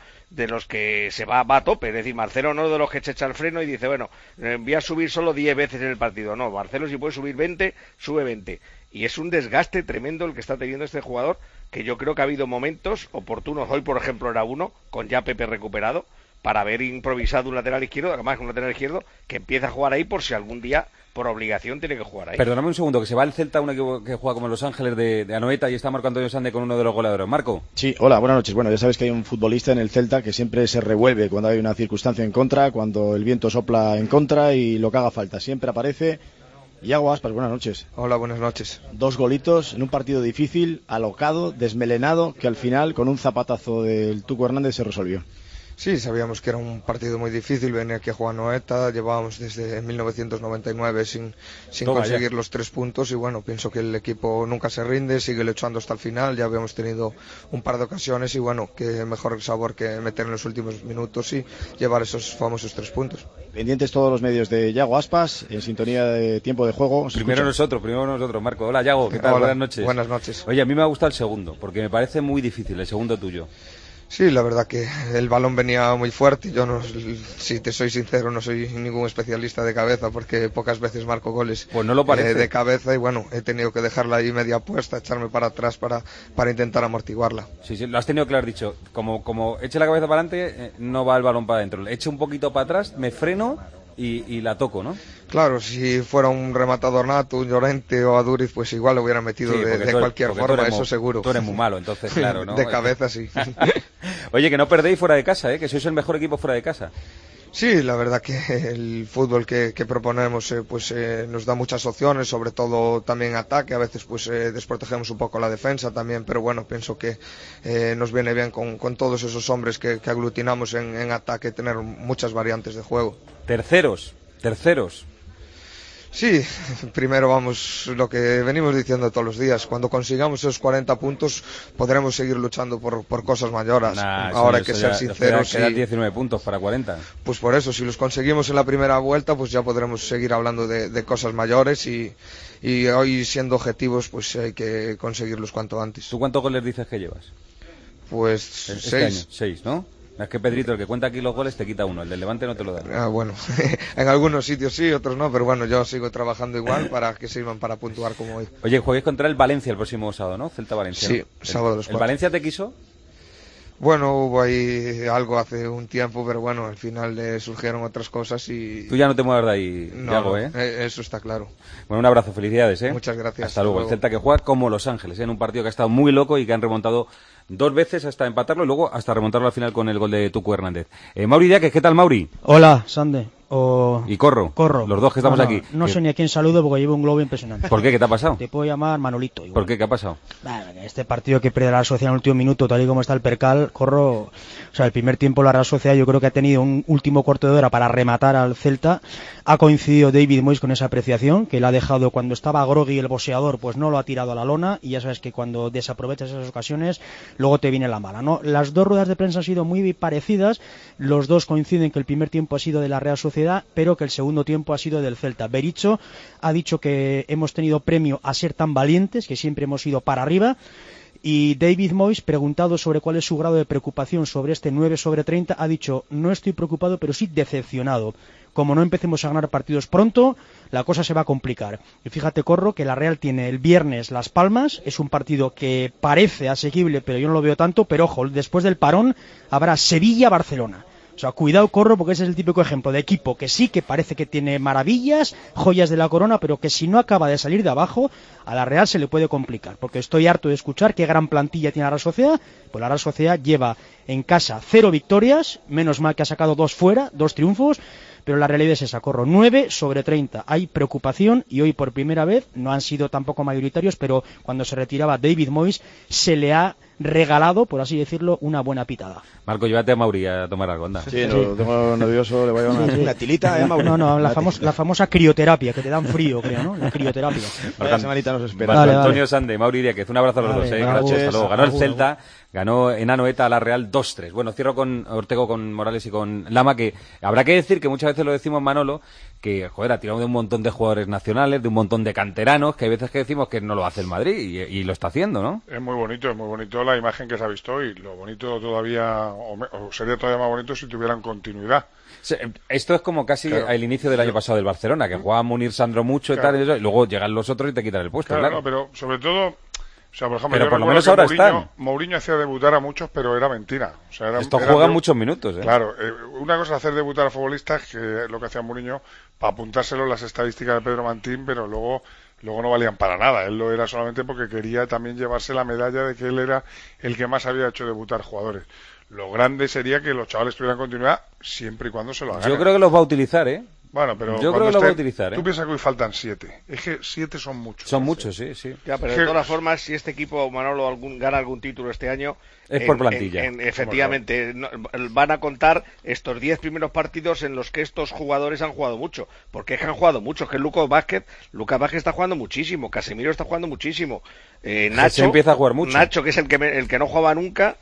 que se va a tope. Es decir, Marcelo no de los que se echa el freno y dice, bueno, voy a subir solo 10 veces en el partido. No, Marcelo si puede subir 20, sube 20. Y es un desgaste tremendo el que está teniendo este jugador, que yo creo que ha habido momentos oportunos. Hoy, por ejemplo, era uno, con ya Pepe recuperado, para haber improvisado un lateral izquierdo, además un lateral izquierdo que empieza a jugar ahí por si algún día, por obligación, tiene que jugar ahí.
Perdóname un segundo, que se va el Celta, uno que juega como en Los Ángeles de Anoeta, y está Marco Antonio Sande con uno de los goleadores. Marco.
Sí, hola, buenas noches. Bueno, ya sabes que hay un futbolista en el Celta que siempre se revuelve cuando hay una circunstancia en contra, cuando el viento sopla en contra y lo que haga falta. Siempre aparece. Iago Aspas, buenas noches.
Hola, buenas noches.
2 golitos en un partido difícil, alocado, desmelenado, que al final con un zapatazo del Tuco Hernández se resolvió.
Sí, sabíamos que era un partido muy difícil, venía aquí a jugar Noeta, llevábamos desde 1999 sin conseguir los 3 puntos y bueno, pienso que el equipo nunca se rinde, sigue luchando hasta el final, ya habíamos tenido un par de ocasiones y bueno, qué mejor sabor que meter en los últimos minutos y llevar esos famosos 3 puntos.
Pendientes todos los medios de Iago Aspas, en sintonía de tiempo de juego.
Primero nosotros, Marco. Hola, Iago, ¿qué tal?
Hola,
buenas noches.
Buenas noches.
Oye, a mí me ha gustado el segundo, porque me parece muy difícil el segundo tuyo.
Sí, la verdad que el balón venía muy fuerte. Yo, si te soy sincero, no soy ningún especialista de cabeza porque pocas veces marco goles
pues no lo parece.
De cabeza y bueno, he tenido que dejarla ahí media puesta, echarme para atrás para intentar amortiguarla.
Sí, lo has tenido que haber dicho. Como eche la cabeza para adelante, no va el balón para adentro. Eche un poquito para atrás, me freno y la toco, ¿no?
Claro, si fuera un rematador nato, un Llorente o Aduriz, pues igual lo hubiera metido de cualquier forma, eso seguro.
Tú eres muy malo, entonces, claro, ¿no?
De cabeza, sí.
Oye, que no perdéis fuera de casa, que sois el mejor equipo fuera de casa.
Sí, la verdad que el fútbol que proponemos nos da muchas opciones, sobre todo también ataque, a veces desprotegemos un poco la defensa también, pero bueno, pienso que nos viene bien con todos esos hombres que aglutinamos en ataque tener muchas variantes de juego.
Terceros.
Sí, primero vamos, lo que venimos diciendo todos los días, cuando consigamos esos 40 puntos podremos seguir luchando por cosas mayores. Ahora hay que ser sinceros.
Quedan 19 puntos para 40.
Pues por eso, si los conseguimos en la primera vuelta, pues ya podremos seguir hablando de cosas mayores y hoy siendo objetivos, pues hay que conseguirlos cuanto antes.
¿Tú cuántos goles dices que llevas?
Pues 6.
6, ¿no? Es que Pedrito, el que cuenta aquí los goles, te quita uno. El del Levante no te lo da.
Bueno, en algunos sitios sí, otros no, pero bueno, yo sigo trabajando igual para que sirvan para puntuar como hoy.
Oye, juegues contra el Valencia el próximo sábado, ¿no? Celta-Valencia.
Sí,
¿no?
sábado los 4.
¿El Valencia te quiso?
Bueno, hubo ahí algo hace un tiempo, pero bueno, al final surgieron otras cosas y...
Tú ya no te muevas de ahí,
no,
¿eh?
Eso está claro.
Bueno, un abrazo, felicidades, ¿eh?
Muchas gracias.
Hasta luego. El Celta que juega como Los Ángeles, en un partido que ha estado muy loco y que han remontado 2 veces hasta empatarlo y luego hasta remontarlo al final con el gol de Tucu Hernández. Mauri Diáquez, ¿qué tal, Mauri?
Hola, Sande.
Y Corro. Los dos que estamos aquí.
No sé ni a quién saludo porque llevo un globo impresionante.
¿Por qué? ¿Qué te ha pasado?
Te puedo llamar Manolito. Igual.
¿Por qué? ¿Qué ha pasado?
Este partido que pierde la Real Sociedad en el último minuto, tal y como está el percal, Corro... O sea, el primer tiempo la Real Sociedad yo creo que ha tenido un último cuarto de hora para rematar al Celta. Ha coincidido David Moyes con esa apreciación, que le ha dejado cuando estaba groggy el boxeador, pues no lo ha tirado a la lona, y ya sabes que cuando desaprovechas esas ocasiones, luego te viene la mala, ¿no? Las dos ruedas de prensa han sido muy parecidas, los dos coinciden que el primer tiempo ha sido de la Real Sociedad, pero que el segundo tiempo ha sido del Celta. Berizzo ha dicho que hemos tenido premio a ser tan valientes, que siempre hemos ido para arriba. Y David Moyes, preguntado sobre cuál es su grado de preocupación sobre este 9/30, ha dicho: no estoy preocupado, pero sí decepcionado. Como no empecemos a ganar partidos pronto, la cosa se va a complicar. Y fíjate, Corro, que la Real tiene el viernes Las Palmas, es un partido que parece asequible, pero yo no lo veo tanto, pero ojo, después del parón habrá Sevilla-Barcelona. O sea, cuidado, Corro, porque ese es el típico ejemplo de equipo que sí, que parece que tiene maravillas, joyas de la corona, pero que si no acaba de salir de abajo, a la Real se le puede complicar. Porque estoy harto de escuchar qué gran plantilla tiene la Real Sociedad. Pues la Real Sociedad lleva en casa 0 victorias, menos mal que ha sacado 2 fuera, 2 triunfos, pero la realidad es esa, Corro, 9/30. Hay preocupación y hoy por primera vez, no han sido tampoco mayoritarios, pero cuando se retiraba David Moyes se le ha regalado, por así decirlo, una buena pitada.
Marco, llévate a Mauri a tomar algo, anda.
Sí, lo tengo nervioso, le voy a dar una tilita, ¿eh, Mauri?
No, la famosa crioterapia, que te dan frío, creo, ¿no? La crioterapia.
La semanita nos espera.
Marco Antonio Sande, Mauri Diáquez, un abrazo a los dos, gracias, hasta luego. Ganó el Celta, ganó en Anoeta a la Real 2-3. Bueno, cierro con Ortego, con Morales y con Lama, que habrá que decir, que muchas veces lo decimos, Manolo, que, joder, ha tirado de un montón de jugadores nacionales, de un montón de canteranos, que hay veces que decimos que no lo hace el Madrid, y lo está haciendo, ¿no?
Es muy bonito la imagen que se ha visto, y lo bonito todavía, o sería todavía más bonito si tuvieran continuidad.
Esto es como casi al inicio del año pasado del Barcelona, que jugaba Munir Sandro mucho y tal, y luego llegan los otros y te quitan el puesto, claro.
No, pero sobre todo, o sea, por ejemplo,
pero por lo menos ahora están.
Mourinho hacía debutar a muchos, pero era mentira. O sea,
estos juegan muchos minutos, ¿eh?
Claro, una cosa es hacer debutar a futbolistas, que es lo que hacía Mourinho, para apuntárselo en las estadísticas de Pedro Mantín, pero luego no valían para nada. Él lo era solamente porque quería también llevarse la medalla de que él era el que más había hecho debutar jugadores. Lo grande sería que los chavales tuvieran continuidad siempre y cuando se lo hagan.
Yo creo que los va a utilizar, ¿eh?
Bueno, pero
yo creo que lo va a utilizar, ¿eh?
Tú piensas que hoy faltan 7. Es que 7 son muchos.
Son muchos, sí.
Ya, pero de todas formas, si este equipo, Manolo, gana algún título este año...
Es por plantilla.
Efectivamente, van a contar estos 10 primeros partidos en los que estos jugadores han jugado mucho. Porque es que han jugado mucho. Que Lucas Vázquez está jugando muchísimo. Casemiro está jugando muchísimo. Nacho
empieza a jugar mucho.
Nacho, que es el que no jugaba nunca,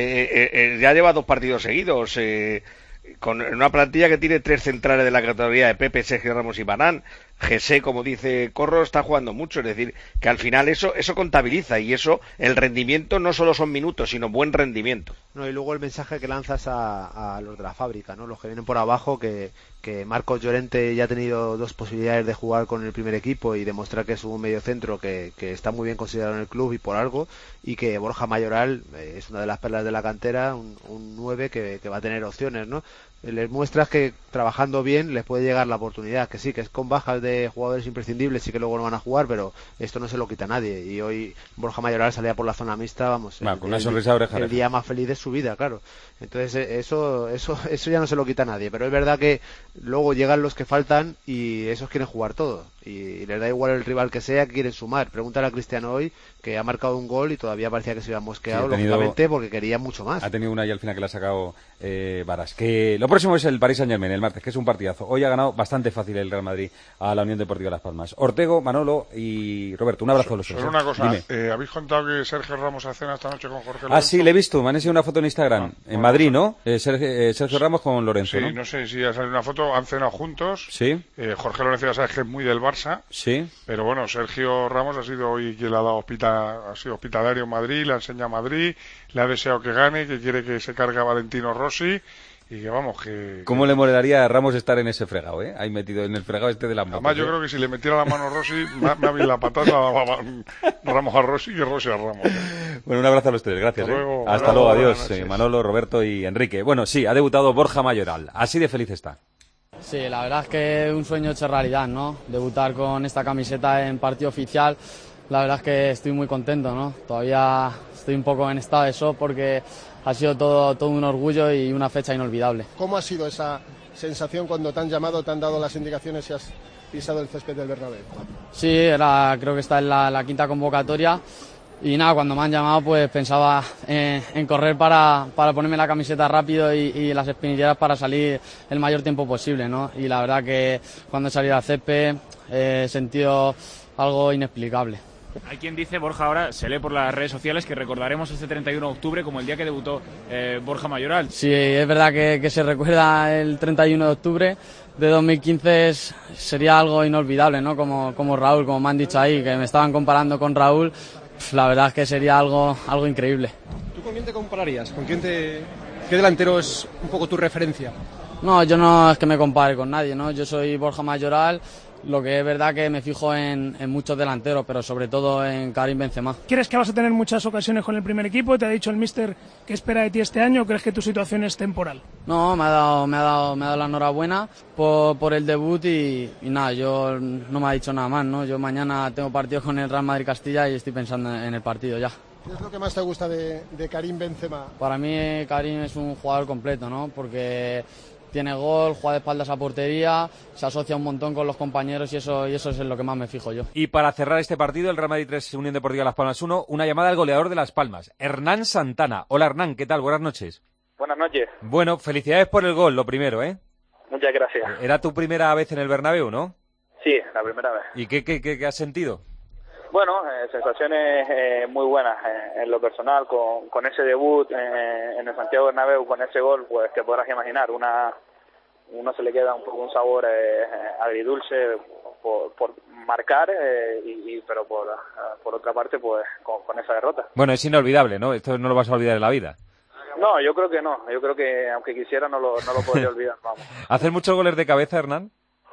ya lleva 2 partidos seguidos. Con una plantilla que tiene 3 centrales de la categoría de Pepe, Sergio Ramos y Varane. José, como dice Corro, está jugando mucho, es decir, que al final eso contabiliza, y eso, el rendimiento no solo son minutos, sino buen rendimiento.
No, y luego el mensaje que lanzas a los de la fábrica, ¿no? Los que vienen por abajo, que Marcos Llorente ya ha tenido 2 posibilidades de jugar con el primer equipo y demostrar que es un mediocentro que está muy bien considerado en el club y por algo, y que Borja Mayoral es una de las perlas de la cantera, un 9 que va a tener opciones, ¿no? Les muestras que trabajando bien les puede llegar la oportunidad, que sí, que es con bajas de jugadores imprescindibles y que luego no van a jugar, pero esto no se lo quita a nadie. Y hoy Borja Mayoral salía por la zona mixta, vamos,
con una sonrisa oreja.
El día más feliz de su vida, claro. Entonces eso ya no se lo quita a nadie, pero es verdad que luego llegan los que faltan y esos quieren jugar todo. Y les da igual el rival que sea, que quieren sumar. Pregúntale a Cristiano hoy, que ha marcado un gol y todavía parecía que se había mosqueado, lógicamente, porque quería mucho más.
Ha tenido una y al final que le ha sacado Varas. Que lo próximo es el Paris Saint-Germain, el martes, que es un partidazo. Hoy ha ganado bastante fácil el Real Madrid a la Unión Deportiva Las Palmas. Ortego, Manolo y Roberto, un abrazo a los tres.
Solo una cosa, ¿habéis contado que Sergio Ramos hace cena esta noche con Jorge Lorenzo?
Ah, sí, le he visto, me han enseñado una foto en Instagram, en Madrid, ¿no? Sergio Ramos con Lorenzo,
sí,
¿no?
No sé si ha salido una foto, han cenado juntos.
Sí.
Jorge Lorenzo ya sabes que es muy del Barça.
Sí.
Pero bueno, Sergio Ramos ha sido hoy quien le ha dado ha sido hospitalario en Madrid, le ha enseñado a Madrid, le ha deseado que gane, que quiere que se cargue a Valentino Rossi y que vamos, que...
¿Cómo le molaría a Ramos estar en ese fregado, ahí metido en el fregado de la moto?
Además yo creo que si le metiera la mano a Rossi, me ha la patata Ramos a Rossi y Rossi a Ramos.
Bueno, un abrazo a los tres, gracias. Hasta luego, adiós, Manolo, Roberto y Enrique. Bueno, sí, ha debutado Borja Mayoral, así de feliz está.
Sí, la verdad es que un sueño hecho realidad, ¿no? Debutar con esta camiseta en partido oficial, la verdad es que estoy muy contento, ¿no? Todavía estoy un poco en estado de shock porque ha sido todo un orgullo y una fecha inolvidable.
¿Cómo ha sido esa sensación cuando te han llamado, te han dado las indicaciones y has pisado el césped del Bernabéu?
Sí, creo que está en la quinta convocatoria. Y nada, cuando me han llamado pues pensaba en correr para ponerme la camiseta rápido y las espinilleras para salir el mayor tiempo posible, ¿no? Y la verdad que cuando he salido al césped he sentido algo inexplicable.
Hay quien dice, Borja, ahora se lee por las redes sociales que recordaremos este 31 de octubre como el día que debutó Borja Mayoral.
Sí, es verdad que se recuerda el 31 de octubre de 2015, sería algo inolvidable, ¿no? Como Raúl, como me han dicho ahí, que me estaban comparando con Raúl. La verdad es que sería algo increíble.
¿Tú con quién te compararías? ¿Qué delantero es un poco tu referencia?
No, yo no es que me compare con nadie, ¿no? Yo soy Borja Mayoral, lo que es verdad que me fijo en muchos delanteros, pero sobre todo en Karim Benzema.
¿Crees que vas a tener muchas ocasiones con el primer equipo? ¿Te ha dicho el míster qué espera de ti este año o crees que tu situación es temporal?
No, me ha dado la enhorabuena por el debut y nada, yo no me ha dicho nada más, ¿no? Yo mañana tengo partido con el Real Madrid Castilla y estoy pensando en el partido ya.
¿Qué es lo que más te gusta de Karim Benzema?
Para mí Karim es un jugador completo, ¿no? Porque tiene gol, juega de espaldas a portería, se asocia un montón con los compañeros y eso es en lo que más me fijo yo.
Y para cerrar este partido, el Real Madrid 3, Unión Deportiva Las Palmas 1, una llamada al goleador de Las Palmas, Hernán Santana. Hola Hernán, ¿qué tal? Buenas noches.
Buenas noches.
Bueno, felicidades por el gol, lo primero, ¿eh?
Muchas gracias.
Era tu primera vez en el Bernabéu, ¿no?
Sí, la primera vez.
¿Y qué has sentido?
Bueno, sensaciones muy buenas en lo personal, con ese debut en el Santiago Bernabéu, con ese gol, pues te podrás imaginar, uno se le queda un poco un sabor agridulce por marcar, pero por otra parte, pues con esa derrota.
Bueno, es inolvidable, ¿no? Esto no lo vas a olvidar en la vida.
No, yo creo que no. Yo creo que aunque quisiera no lo podría olvidar, vamos.
¿Haces muchos goles de cabeza, Hernán?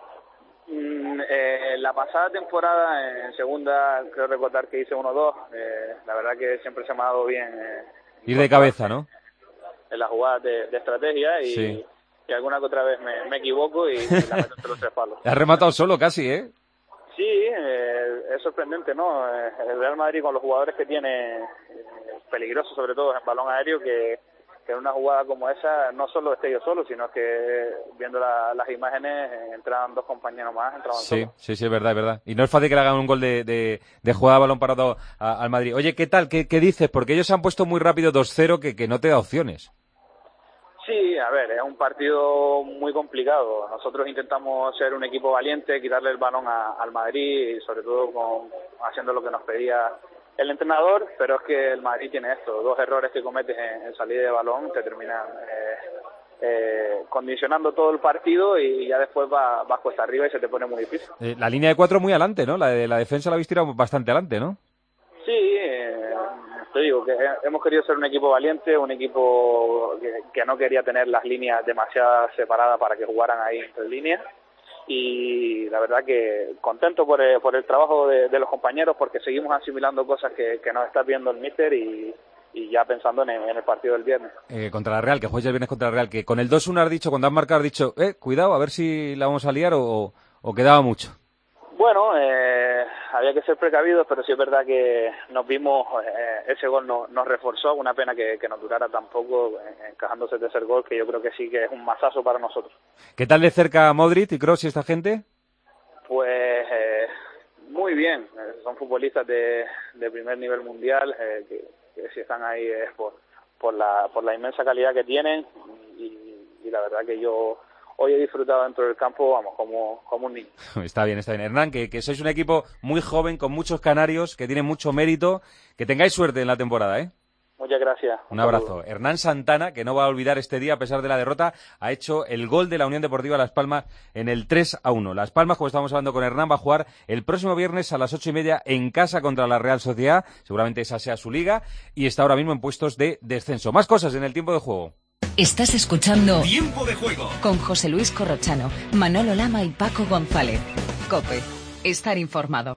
La pasada temporada, en segunda, creo recordar que hice 1-2. La verdad que siempre se me ha dado bien.
Ir de cabeza, ¿no?
En las jugadas de estrategia y alguna que otra vez me equivoco y la meto entre los tres palos.
Has rematado solo casi, ¿eh?
Sí, es sorprendente, ¿no? El Real Madrid con los jugadores que tiene, peligrosos sobre todo en balón aéreo, que en una jugada como esa no solo esté yo solo, sino que viendo las imágenes entran dos compañeros más, entraban solos.
Sí, es verdad, es verdad. Y no es fácil que le hagan un gol de jugada a balón parado al Madrid. Oye, ¿qué tal? ¿Qué dices? Porque ellos se han puesto muy rápido 2-0 que no te da opciones.
Sí, a ver, es un partido muy complicado. Nosotros intentamos ser un equipo valiente, quitarle el balón al Madrid y sobre todo haciendo lo que nos pedía el entrenador, pero es que el Madrid tiene esto, 2 errores que cometes en salida de balón te terminan condicionando todo el partido y ya después vas cuesta arriba y se te pone muy difícil.
La línea de 4 muy adelante, ¿no? La de la defensa la habéis tirado bastante adelante, ¿no?
Sí, te digo que hemos querido ser un equipo valiente, un equipo que no quería tener las líneas demasiado separadas para que jugaran ahí entre líneas. Y la verdad que contento por el trabajo de los compañeros porque seguimos asimilando cosas que nos está viendo el míster y ya pensando en el partido del viernes.
Contra la Real, que juegues el viernes contra la Real, que con el 2-1 has dicho, cuando has marcado has dicho, cuidado, a ver si la vamos a liar o quedaba mucho.
Bueno, había que ser precavidos, pero sí es verdad que nos vimos, ese gol nos reforzó, una pena que nos durara tan poco, encajándose el tercer gol, que yo creo que sí que es un mazazo para nosotros.
¿Qué tal de cerca Modric y Kroos y esta gente?
Pues muy bien, son futbolistas de primer nivel mundial, que si están ahí es por la inmensa calidad que tienen, y la verdad que yo hoy he disfrutado dentro del campo, vamos, como un niño.
Está bien. Hernán, que sois un equipo muy joven, con muchos canarios, que tienen mucho mérito. Que tengáis suerte en la temporada, ¿eh?
Muchas gracias.
Un abrazo. Hernán Santana, que no va a olvidar este día a pesar de la derrota, ha hecho el gol de la Unión Deportiva Las Palmas en el 3-1. Las Palmas, como estábamos hablando con Hernán, va a jugar el próximo viernes a las 8:30 en casa contra la Real Sociedad. Seguramente esa sea su liga, y está ahora mismo en puestos de descenso. Más cosas en el tiempo de juego.
Estás escuchando
Tiempo de Juego
con José Luis Corrochano, Manolo Lama y Paco González. COPE. Estar informado.